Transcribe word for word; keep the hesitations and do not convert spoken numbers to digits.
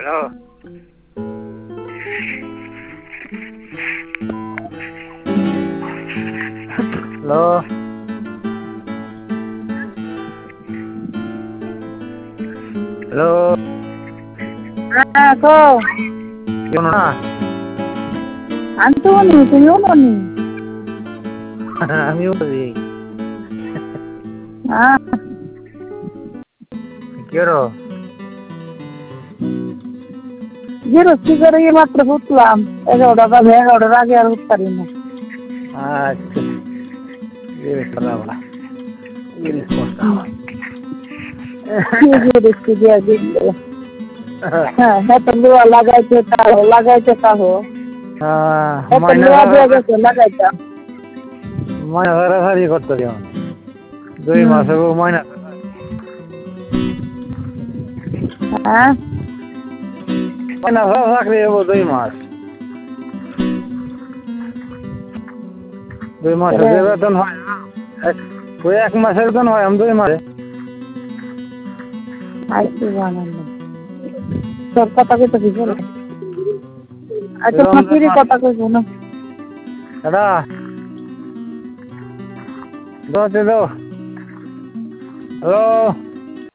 Hello. Hello. Hello. হ্যাঁ কও। কেমন না? আমি তো বলি তুমিও বলি। আমিও বলি। হ্যাঁ। কি করো? গেরস্তি করে এই মাত্র উঠলাম। এগারোটা বাজে, এগারোটার আগে আর উঠতে পারি না। আচ্ছা। গেরেস করা বলা। গেরেস করতে হবে। কি গেরস্তি দিয়া দিল। হ্যাঁ, এত লোহা লাগাইতে তাহো, লাগাইতে তাহো। এত মাইনা লোহা দিয়ে গেছে লাগাইতে। মাইনা ধরাধারি করতে যেমন দুই হুম। মাস হবো মাইনা। হ্যাঁ। মাইনা ধরা চাকরি হবো দুই মাস। দুই মাসের যে বেতন হয় না, ওই এক মাসের বেতন হয় আমি দুই মাসে। আইসি বানানো। তোর কথা কইতে কি বলে? আচ্ছা মাসিরই কথা কইব না। দাদা দাও দাও। হ্যালো।